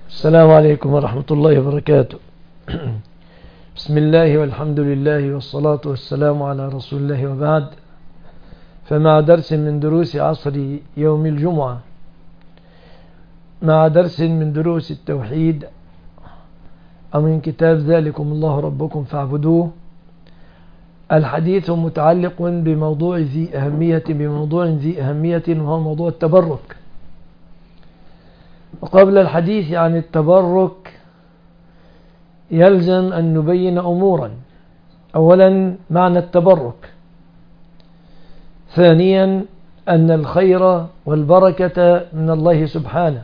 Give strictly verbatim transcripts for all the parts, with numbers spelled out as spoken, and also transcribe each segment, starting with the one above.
السلام عليكم ورحمة الله وبركاته. بسم الله والحمد لله والصلاة والسلام على رسول الله وبعد. فمع درس من دروس عصر يوم الجمعة، مع درس من دروس التوحيد أو من كتاب ذلكم الله ربكم فاعبدوه، الحديث متعلق بموضوع ذي أهمية بموضوع ذي أهمية وهو موضوع التبرك. وقبل الحديث عن التبرك يلزم أن نبين أمورا. أولا، معنى التبرك. ثانيا، أن الخير والبركة من الله سبحانه.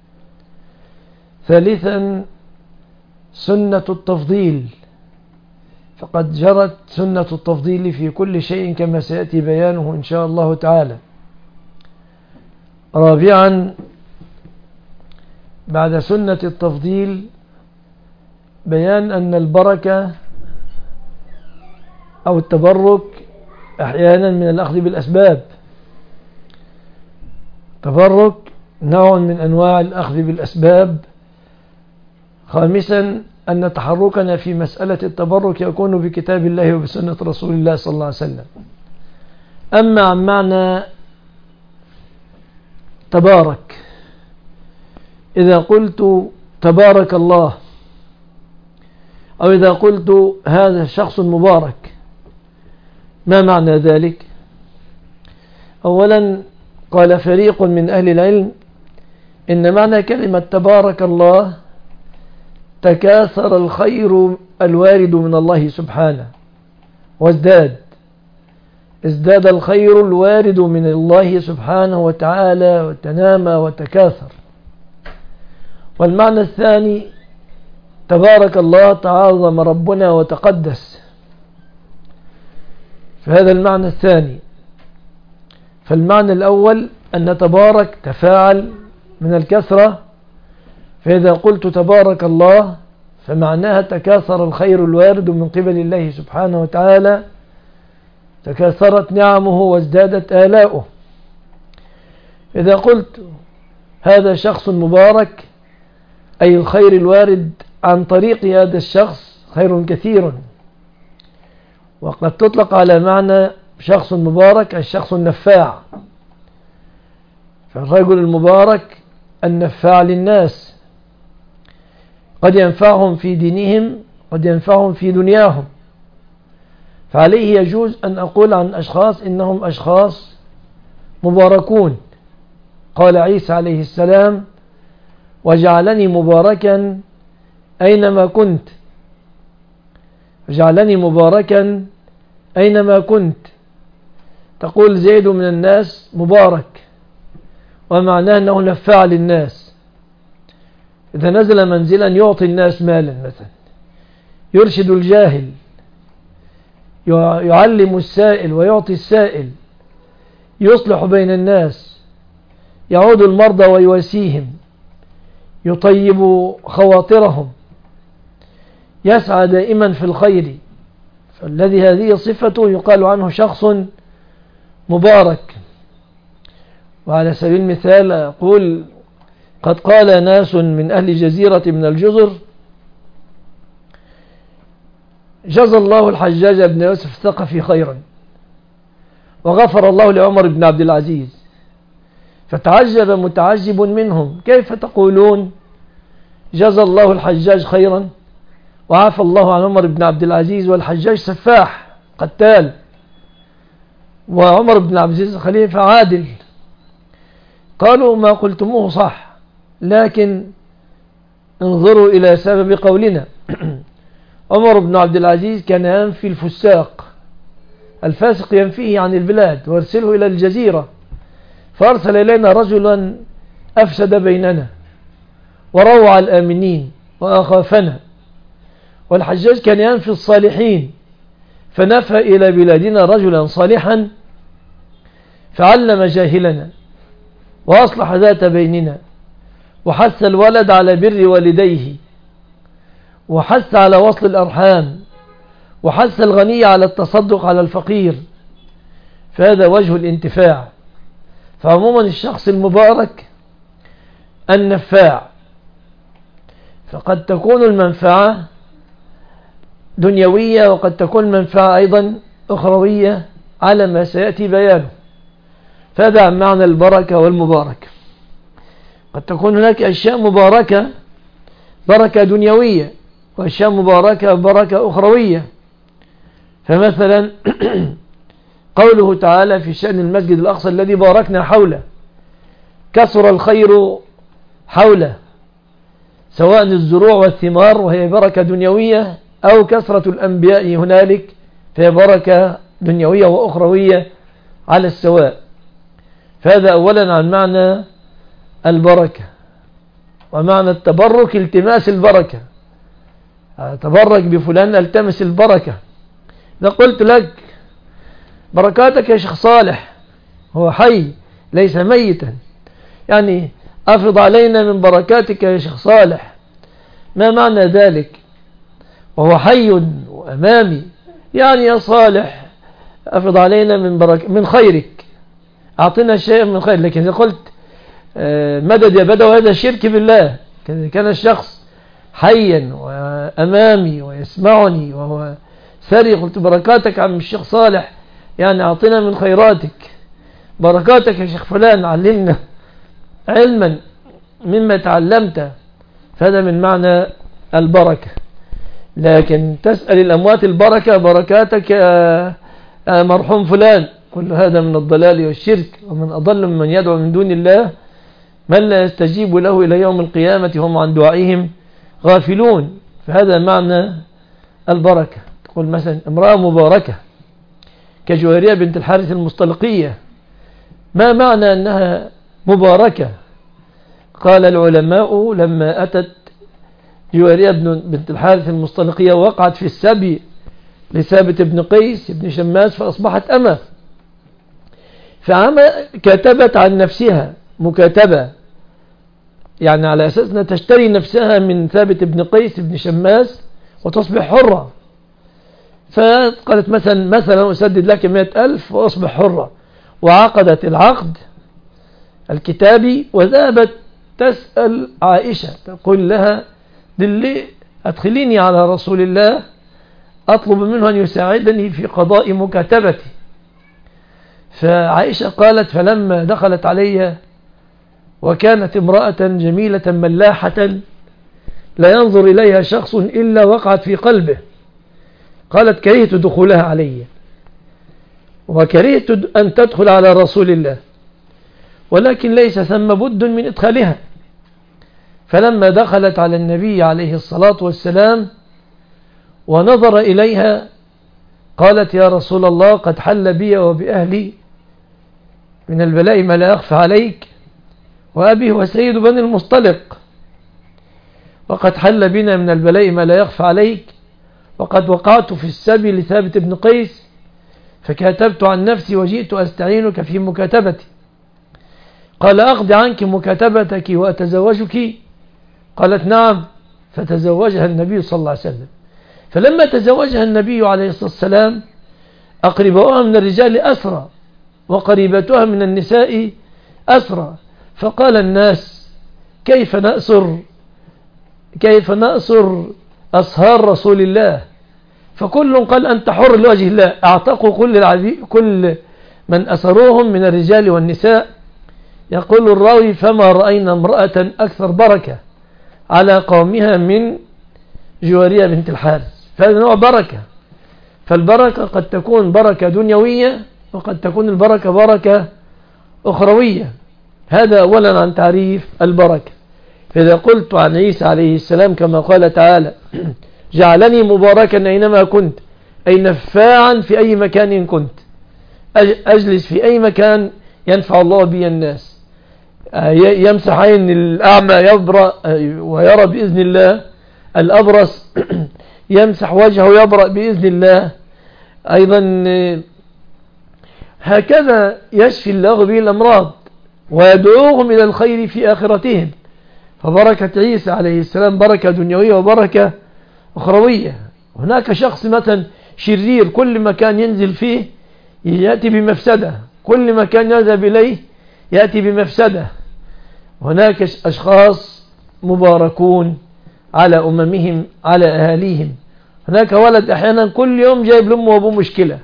ثالثا، سنة التفضيل، فقد جرت سنة التفضيل في كل شيء كما سيأتي بيانه إن شاء الله تعالى. رابعا، بعد سنة التفضيل بيان أن البركة أو التبرك أحيانا من الأخذ بالأسباب. تبرك نوع من أنواع الأخذ بالأسباب. خامسا، أن تحركنا في مسألة التبرك يكون بكتاب الله وبسنة رسول الله صلى الله عليه وسلم. أما عن معنى تبارك، إذا قلت تبارك الله أو إذا قلت هذا شخص مبارك، ما معنى ذلك؟ أولا، قال فريق من أهل العلم إن معنى كلمة تبارك الله تكاثر الخير الوارد من الله سبحانه وازداد ازداد الخير الوارد من الله سبحانه وتعالى وتنامى وتكاثر. والمعنى الثاني، تبارك الله تعظم ربنا وتقدس، فهذا المعنى الثاني. فالمعنى الأول أن تبارك تفاعل من الكثرة، فإذا قلت تبارك الله فمعناها تكاثر الخير الوارد من قبل الله سبحانه وتعالى، تكاثرت نعمه وازدادت آلاؤه. إذا قلت هذا شخص مبارك أي الخير الوارد عن طريق هذا الشخص خير كثير. وقد تطلق على معنى شخص مبارك الشخص النفاع، فالرجل المبارك النفاع للناس، قد ينفعهم في دينهم قد ينفعهم في دنياهم. فعليه يجوز أن أقول عن أشخاص إنهم أشخاص مباركون. قال عيسى عليه السلام: وجعلني مباركا أينما كنت وجعلني مباركا أينما كنت. تقول زيد من الناس مبارك، ومعناه أنه نفع للناس. إذا نزل منزلا يعطي الناس مالا مثلا، يرشد الجاهل، يعلم السائل ويعطي السائل، يصلح بين الناس، يعود المرضى ويواسيهم، يطيب خواطرهم، يسعى دائما في الخير. فالذي هذه صفته يقال عنه شخص مبارك. وعلى سبيل المثال أقول قد قال ناس من أهل جزيرة من الجزر: جزى الله الحجاج بن يوسف الثقفي خيرا وغفر الله لعمر بن عبد العزيز. فتعجب متعجب منهم: كيف تقولون جزى الله الحجاج خيرا وعفى الله عن عمر بن عبد العزيز والحجاج سفاح قتال وعمر بن عبد العزيز خليفة عادل؟ قالوا: ما قلتموه صح، لكن انظروا إلى سبب قولنا. عمر بن عبد العزيز كان ينفي الفساق، الفاسق ينفيه عن البلاد وارسله إلى الجزيرة، فأرسل إلينا رجلا أفسد بيننا وروع الآمنين وأخافنا. والحجاج كان ينفي الصالحين، فنفى إلى بلادنا رجلا صالحا فعلم جاهلنا وأصلح ذات بيننا، وحث الولد على بر والديه، وحث على وصل الأرحام، وحث الغني على التصدق على الفقير. فهذا وجه الانتفاع. فعموما الشخص المبارك النفاع. فقد تكون المنفعة دنيوية وقد تكون المنفعة أيضا أخروية على ما سيأتي بيانه. فهذا عن معنى البركة والمباركة. قد تكون هناك أشياء مباركة بركة دنيوية وأشياء مباركة بركة أخروية. فمثلا قوله تعالى في شأن المسجد الأقصى الذي باركنا حوله، كثر الخير حوله، سواء الزروع والثمار وهي بركة دنيوية أو كثرة الأنبياء هنالك فهي بركة دنيوية وأخروية على السواء. فهذا أولا عن معنى البركة. ومعنى التبرك التماس البركة، تبرك بفلان التمس البركة. إذا قلت لك بركاتك يا شيخ صالح، هو حي ليس ميتا، يعني أفض علينا من بركاتك يا شيخ صالح، ما معنى ذلك؟ وهو حي وأمامي، يعني يا صالح أفض علينا من برك من خيرك، أعطنا شيئا من خير. لكن إذا قلت مدد يا بدو، هذا شرك بالله. كان الشخص حيا وأمامي ويسمعني وهو ثري، قلت بركاتك عم الشيخ صالح، يعني أعطنا من خيراتك، بركاتك يا شيخ فلان علمنا علما مما تعلمت. فهذا من معنى البركة. لكن تسأل الأموات البركة، بركاتك يا مرحوم فلان، كل هذا من الضلال والشرك. ومن أضل من يدعو من دون الله من لا يستجيب له إلى يوم القيامة هم عن دعائهم غافلون. فهذا معنى البركة. تقول مثلا امرأة مباركة كجويرية بنت الحارث المصطلقية، ما معنى أنها مباركة؟ قال العلماء لما أتت جويرية بنت الحارث المصطلقية وقعت في السبي لثابت بن قيس بن شماس فأصبحت أمة، فكتبت عن نفسها مكاتبة، يعني على أساس أنها تشتري نفسها من ثابت بن قيس بن شماس وتصبح حرة. فقالت مثلا مثلا أسدد لك مئة ألف وأصبح حرة، وعقدت العقد الكتابي وذهبت تسأل عائشة، تقول لها دلي أدخليني على رسول الله أطلب منه أن يساعدني في قضاء مكاتبتي. فعائشة قالت فلما دخلت علي وكانت امرأة جميلة ملاحة لا ينظر إليها شخص إلا وقعت في قلبه، قالت كرهت دخولها علي وكرهت أن تدخل على رسول الله، ولكن ليس ثم بد من إدخالها. فلما دخلت على النبي عليه الصلاة والسلام ونظر إليها قالت يا رسول الله قد حل بي وبأهلي من البلاء ما لا يخفى عليك، وأبي هو سيد بني المصطلق، وقد حل بنا من البلاء ما لا يخفى عليك، وقد وقعت في السبي لثابت بن قيس فكاتبت عن نفسي وجئت أستعينك في مكاتبتي. قال أقضي عنك مكاتبتك وأتزوجك؟ قالت نعم. فتزوجها النبي صلى الله عليه وسلم. فلما تزوجها النبي عليه الصلاة والسلام أقربوها من الرجال أسرى وقريبتها من النساء أسرى، فقال الناس كيف نأسر كيف نأسر أصهار رسول الله؟ فكل قال أنت حر لوجه الله. أعتقوا كل, العبي كل من أسروهم من الرجال والنساء. يقول الراوي فما رأينا امرأة أكثر بركة على قومها من جوارية بنت الحارث. فهذا نوع بركة. فالبركة قد تكون بركة دنيوية وقد تكون البركة بركة أخروية. هذا أولا عن تعريف البركة. فإذا قلت عن عيسى عليه السلام كما قال تعالى جعلني مباركا أينما كنت، أي نفاعا في أي مكان كنت، أجلس في أي مكان ينفع الله بي الناس، يمسح عين الأعمى يبرأ ويرى بإذن الله، الأبرص يمسح وجهه يبرأ بإذن الله، أيضا هكذا يشفي الله به الأمراض ويدعوهم إلى الخير في آخرتهم. فبركة عيسى عليه السلام بركة دنيوية وبركة أخروية. هناك شخص مثلا شرير كل مكان ينزل فيه يأتي بمفسدة، كل مكان يذهب إليه يأتي بمفسدة. هناك أشخاص مباركون على أممهم على أهاليهم. هناك ولد أحيانا كل يوم جايب لأمه وأبوه مشكلة،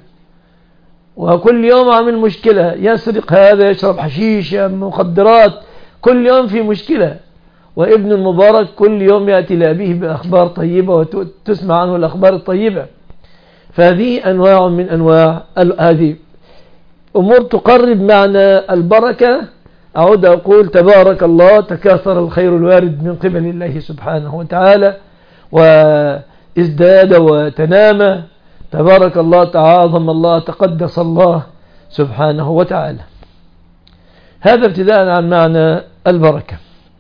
وكل يوم عامل مشكلة، يسرق هذا، يشرب حشيش، مخدرات، كل يوم في مشكلة. وابن المبارك كل يوم يأتي لأبيه بأخبار طيبة وتسمع عنه الأخبار الطيبة. فهذه أنواع من أنواع هذه أمور تقرب معنى البركة. أعود أقول تبارك الله، تكاثر الخير الوارد من قبل الله سبحانه وتعالى وازداد وتنامى. تبارك الله، تعاظم الله، تقدس الله سبحانه وتعالى. هذا ابتداء عن معنى البركة.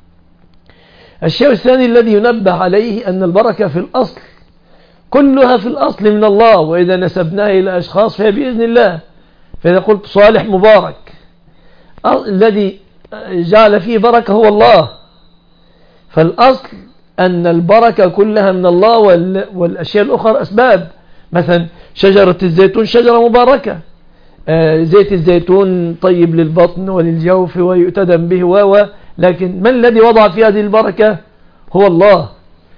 الشيء الثاني الذي ينبه عليه أن البركة في الأصل كلها في الأصل من الله، وإذا نسبناها إلى أشخاص فهي بإذن الله. فإذا قلت صالح مبارك، الذي جعل فيه بركة هو الله. فالأصل أن البركة كلها من الله، والأشياء الأخرى أسباب. مثلا شجرة الزيتون شجرة مباركة، زيت الزيتون طيب للبطن وللجوف ويؤتدم به و لكن من الذي وضع في هذه البركة؟ هو الله.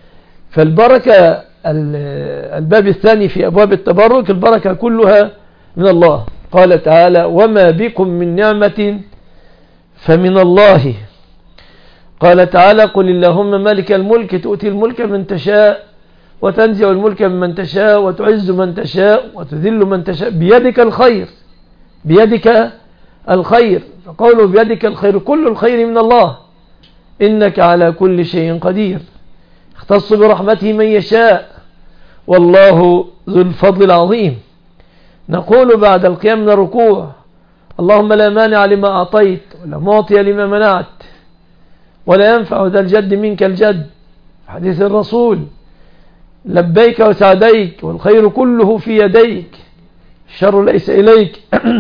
فالبركة الباب الثاني في أبواب التبرك، البركة كلها من الله. قال تعالى: وما بكم من نعمة فمن الله. قال تعالى: قل اللهم مالك الملك تؤتي الملك من تشاء وتنزع الملك من تشاء وتعز من تشاء وتذل من تشاء بيدك الخير. بيدك الخير، فقوله بيدك الخير، كل الخير من الله، إنك على كل شيء قدير. اختص برحمته من يشاء والله ذو الفضل العظيم. نقول بعد القيام من الركوع: اللهم لا مانع لما أعطيت ولا معطي لما منعت ولا ينفع ذا الجد منك الجد. حديث الرسول: لبيك وسعديك والخير كله في يديك، الشر ليس إليك.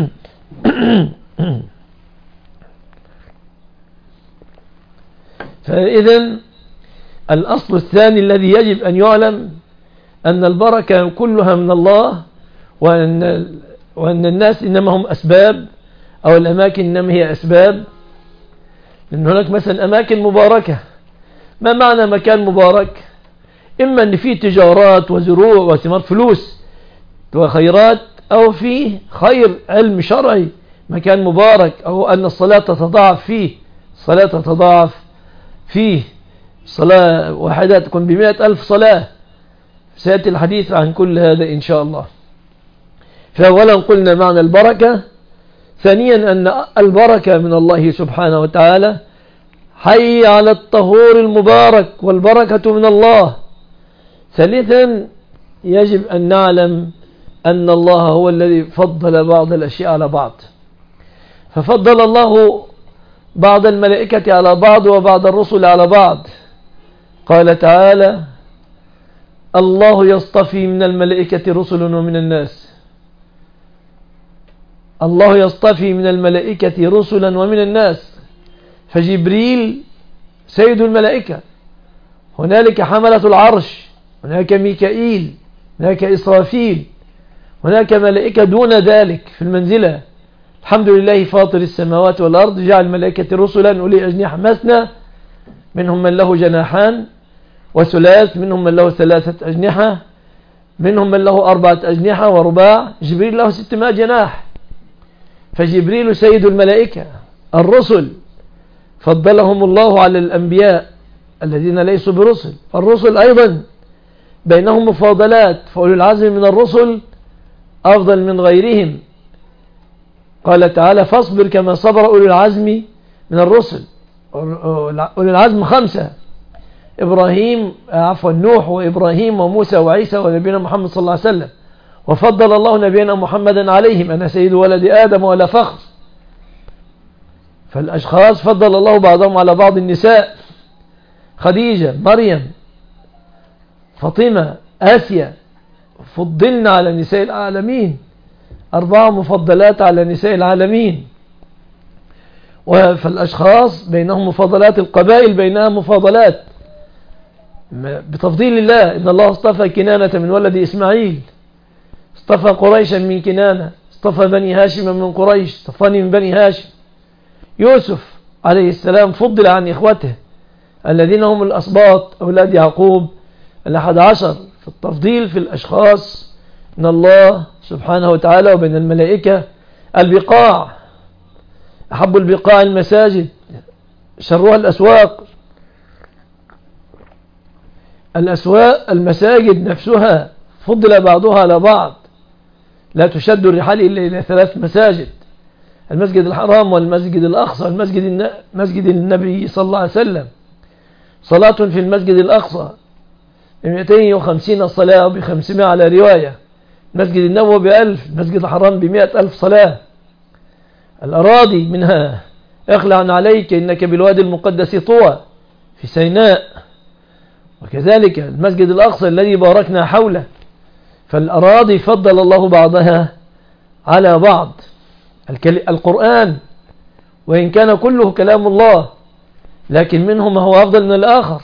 فإذن الأصل الثاني الذي يجب أن يعلم أن البركة كلها من الله، وأن, وأن الناس إنما هم أسباب، أو الأماكن إنما هي أسباب. لأن هناك مثلا أماكن مباركة. ما معنى مكان مبارك؟ إما أن فيه تجارات وزروع وثمار فلوس وخيرات، أو فيه خير علم شرعي، مكان مبارك، أو أن الصلاة تتضاعف فيه، الصلاة تتضاعف فيه، صلاة واحدة تكون بمئة ألف صلاة. سيأتي الحديث عن كل هذا إن شاء الله. فأولا قلنا معنى البركة. ثانيا أن البركة من الله سبحانه وتعالى. حي على الطهور المبارك، والبركة من الله. ثالثا يجب أن نعلم أن الله هو الذي فضل بعض الأشياء على بعض. ففضل الله بعض الملائكة على بعض وبعض الرسل على بعض. قال تعالى: الله يصطفي من الملائكة رسل ومن الناس. الله يصطفي من الملائكة رسلا ومن الناس. فجبريل سيد الملائكة، هنالك حملة العرش، هناك ميكائيل، هناك إسرافيل، هناك ملائكة دون ذلك في المنزلة. الحمد لله فاطر السماوات والأرض، جعل الملائكة رسلا أولي أجنحة مثنى، منهم من له جناحان، وثلاث، منهم من له ثلاثة أجنحة، منهم من له أربعة أجنحة ورباع. جبريل له ستمائة جناح. فجبريل سيد الملائكة. الرسل فضلهم الله على الأنبياء الذين ليسوا برسل. الرسل أيضا بينهم مفاضلات، فأولي العزم من الرسل أفضل من غيرهم. قال تعالى: فاصبر كما صبر أولي العزم من الرسل. أولي العزم خمسة: إبراهيم عفوا نوح وإبراهيم وموسى وعيسى ونبينا محمد صلى الله عليه وسلم. وفضل الله نبينا محمدا عليهم: أنا سيد ولد آدم ولا فخر. فالأشخاص فضل الله بعضهم على بعض. النساء: خديجة، مريم، فاطمة، آسيا، فضلنا على نساء العالمين، أربعة مفضلات على نساء العالمين. فالأشخاص بينهم مفضلات، القبائل بينها مفضلات بتفضيل الله. إن الله اصطفى كنانة من ولد إسماعيل، اصطفى قريشا من كنانة، اصطفى بني هاشم من قريش، اصطفاني من بني هاشم. يوسف عليه السلام فضل عن إخوته الذين هم الأسباط أولاد يعقوب الأحد عشر، في التفضيل في الأشخاص من الله سبحانه وتعالى وبين الملائكة. البقاع، أحب البقاع المساجد، شرها الأسواق. الأسواق المساجد نفسها فضل بعضها على بعض، لا تشد الرحال إلا إلى ثلاث مساجد: المسجد الحرام والمسجد الأقصى والمسجد مسجد النبي صلى الله عليه وسلم. صلاة في المسجد الأقصى بمئتين وخمسين صلاة وبخمسمائة على رواية، المسجد النبوي بألف، المسجد الحرام بمئة ألف صلاة. الأراضي منها اخلع عليك إنك بالوادي المقدس طوى في سيناء، وكذلك المسجد الأقصى الذي باركنا حوله. فالأراضي فضل الله بعضها على بعض. القرآن وإن كان كله كلام الله لكن منه ما هو أفضل من الآخر.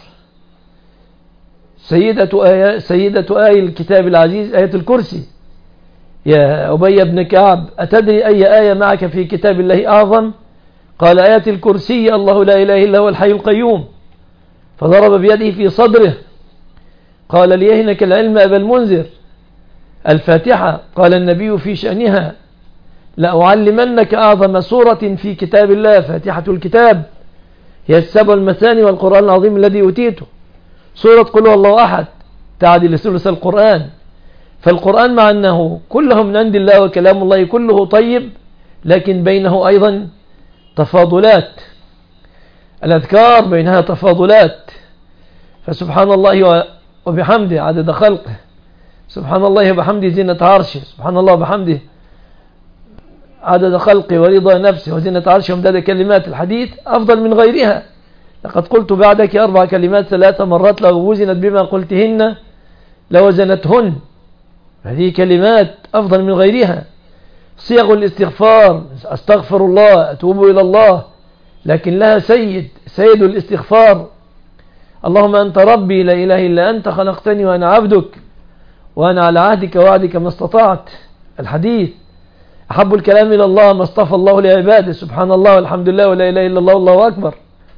سيدة آية, سيدة آية الكتاب العزيز آية الكرسي. يا أبي بن كعب أتدري أي آية معك في كتاب الله أعظم؟ قال آية الكرسي، الله لا إله إلا هو الحي القيوم. فضرب بيده في صدره قال ليهنك العلم أبا المنذر. الفاتحة قال النبي في شأنها لأعلمنك أعظم سورة في كتاب الله، فاتحة الكتاب، هي السبع المثاني والقرآن العظيم الذي أوتيته. سورة قل هو الله أحد تعدل ثلث القرآن. فالقرآن مع أنه كله من عند الله وكلام الله كله طيب، لكن بينه أيضا تفاضلات. الأذكار بينها تفاضلات. فسبحان الله وبحمده عدد خلقه، سبحان الله وبحمده زينة عرشه، سبحان الله وبحمده عدد خلقه ورضا نفسه وزينة عرشه ومداد كلمات. الحديث أفضل من غيرها. لقد قلت بعدك أربع كلمات ثلاث مرات لو وزنت بما قلتهن لوزنتهن. هذه كلمات أفضل من غيرها. صيغ الاستغفار، أستغفر الله، أتوب إلى الله، لكن لها سيد، سيد الاستغفار: اللهم أنت ربي لا إله إلا أنت خلقتني وأنا عبدك وأنا على عهدك ووعدك ما استطعت. الحديث: أحب الكلام إلى الله ما اصطفى الله لعباده، سبحان الله والحمد لله ولا إله إلا الله والله أكبر.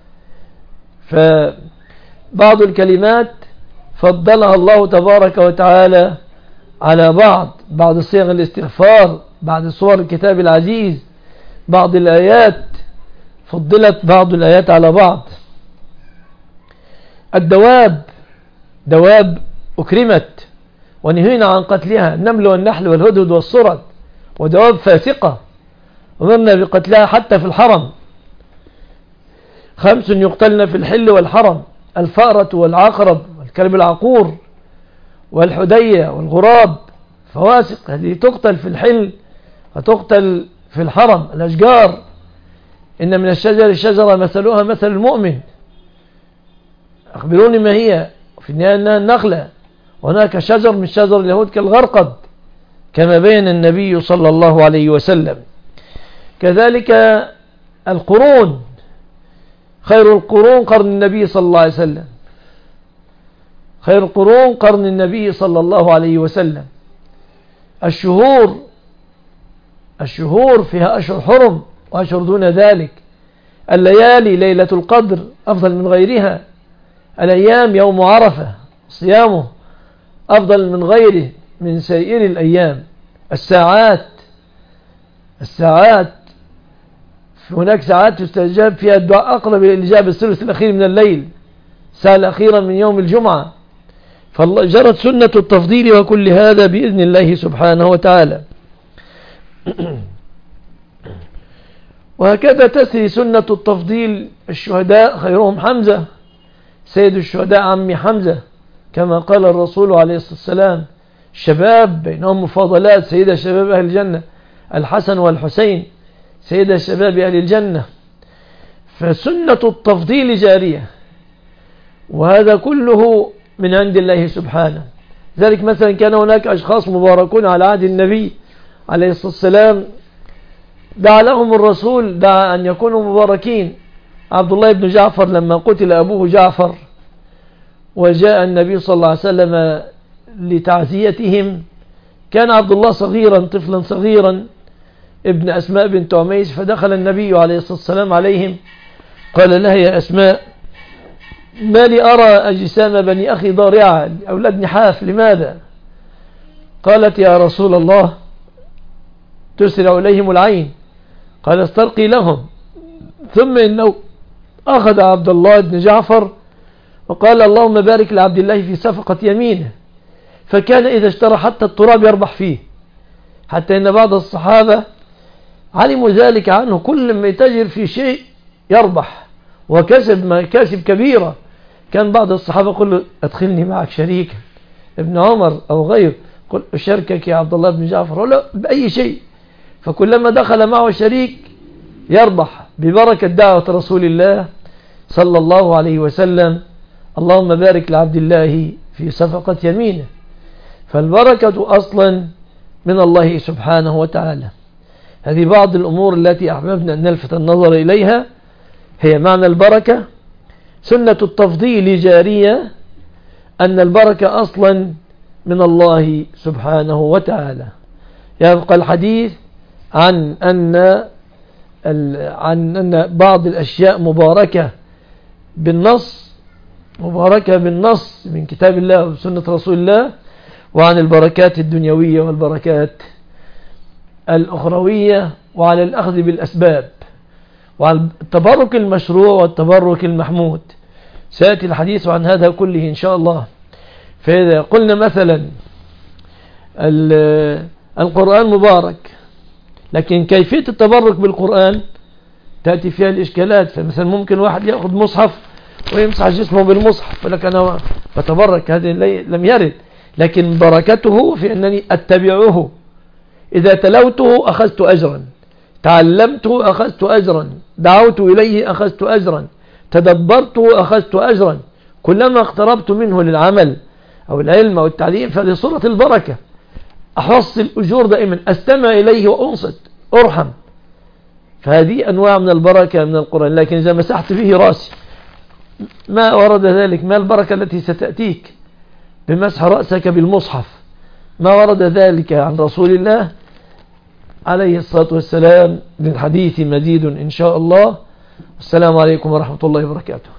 فبعض الكلمات فضلها الله تبارك وتعالى على بعض، بعض صيغ الاستغفار، بعض صور الكتاب العزيز، بعض الآيات فضلت بعض الآيات على بعض. الدواب، دواب أكرمت ونهينا عن قتلها، النمل والنحل والهدهد والصرد، ودواب فاسقة أمرنا بقتلها حتى في الحرم. خمس يقتلن في الحل والحرم: الفأرة والعقرب والكلب العقور والحدية والغراب، فواسق، هذه تقتل في الحل وتقتل في الحرم. الأشجار: إن من الشجر الشجرة مثلها مثل المؤمن. أخبروني ما هي؟ في النهاية أنها النخلة. وهناك شجر من شجر اليهود كالغرقد كما بين النبي صلى الله عليه وسلم. كذلك القرون: خير القرون قرن النبي صلى الله عليه وسلم، خير القرون قرن النبي صلى الله عليه وسلم. الشهور، الشهور فيها أشهر حرم وأشهر دون ذلك. الليالي: ليلة القدر أفضل من غيرها. الأيام: يوم عرفة صيامه أفضل من غيره من سائر الأيام. الساعات، الساعات هناك ساعات تستجاب فيها الدعاء أقرب إلى الإجابة الثلث الأخير من الليل، الساعة الأخيرة من يوم الجمعة. فجرت سنة التفضيل وكل هذا بإذن الله سبحانه وتعالى. وهكذا تسري سنة التفضيل. الشهداء خيرهم حمزة، سيد الشهداء عمي حمزة، كما قال الرسول عليه الصلاة والسلام: الشباب بينهم مفاضلات، سيد الشباب أهل الجنة الحسن والحسين، سيد الشباب أهل الجنة. فسنة التفضيل جارية، وهذا كله من عند الله سبحانه. ذلك مثلا كان هناك أشخاص مباركون على عهد النبي عليه الصلاة والسلام دعا لهم الرسول، دعا أن يكونوا مباركين. عبد الله بن جعفر لما قتل أبوه جعفر وجاء النبي صلى الله عليه وسلم لتعزيتهم، كان عبد الله صغيرا، طفلا صغيرا، ابن أسماء بنت عميس. فدخل النبي عليه الصلاة والسلام عليهم قال لها: يا أسماء، ما لي أرى أجسام بني أخي ضارعة أولاد نحاف، لماذا؟ قالت يا رسول الله تسرع إليهم العين. قال استرقي لهم. ثم إنه أخذ عبد الله بن جعفر وقال اللهم بارك لعبد الله في صفقة يمينه، فكان إذا اشترى حتى التراب يربح فيه، حتى إن بعض الصحابة علموا ذلك عنه، كل ما يتجر في شيء يربح وكسب مكاسب كبيرة. كان بعض الصحابة يقول له ادخلني معك شريكا، ابن عمر أو غير قل أشاركك يا عبد الله بن جعفر ولا بأي شيء، فكلما دخل معه شريك يربح ببركة دعوة رسول الله صلى الله عليه وسلم اللهم بارك لعبد الله في صفقة يمينه. فالبركة أصلا من الله سبحانه وتعالى. هذه بعض الأمور التي أحببنا أن نلفت النظر إليها، هي معنى البركة. سنة التفضيل جارية، أن البركة أصلا من الله سبحانه وتعالى. يبقى الحديث عن أن عن أن بعض الأشياء مباركة بالنص، مباركة بالنص من كتاب الله وسنة رسول الله، وعن البركات الدنيوية والبركات الأخروية، وعلى الأخذ بالأسباب، وعن التبرك المشروع والتبرك المحمود. سيأتي الحديث عن هذا كله إن شاء الله. فإذا قلنا مثلا القرآن مبارك، لكن كيفية التبرك بالقرآن تأتي فيها الإشكالات. فمثلا ممكن واحد يأخذ مصحف ويمسح جسمه بالمصحف فلك أنا بتبرك، هذا لم يرد. لكن بركته في أنني أتبعه، إذا تلوته أخذت أجرا، تعلمته أخذت أجرا، دعوت إليه أخذت أجرا، تدبرته أخذت أجرا. كلما اقتربت منه للعمل أو العلم أو التعليم فهذه صورة البركة. أحصل الأجور دائما، أستمع إليه وأنصت أرحم. فهذه أنواع من البركة من القرآن. لكن إذا مسحت فيه رأسي ما ورد ذلك. ما البركة التي ستأتيك بمسح رأسك بالمصحف؟ ما ورد ذلك عن رسول الله عليه الصلاة والسلام. من حديث مزيد إن شاء الله. السلام عليكم ورحمة الله وبركاته.